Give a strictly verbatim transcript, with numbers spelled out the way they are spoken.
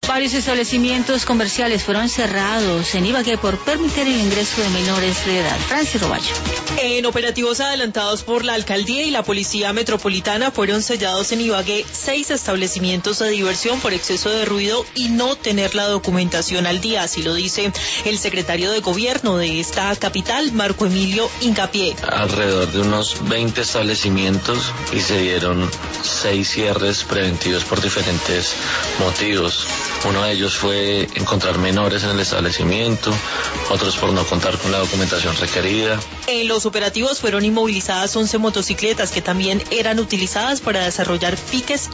Varios establecimientos comerciales fueron cerrados en Ibagué por permitir el ingreso de menores de edad. Francis Roballo. En operativos adelantados por la alcaldía y la policía metropolitana fueron sellados en Ibagué seis establecimientos de diversión por exceso de ruido y no tener la documentación al día, así lo dice el secretario de gobierno de esta capital, Marco Emilio Hincapié. Alrededor de unos veinte establecimientos y se dieron seis cierres preventivos por diferentes motivos. Uno de ellos fue encontrar menores en el establecimiento, otros por no contar con la documentación requerida. En los operativos fueron inmovilizadas once motocicletas que también eran utilizadas para desarrollar piques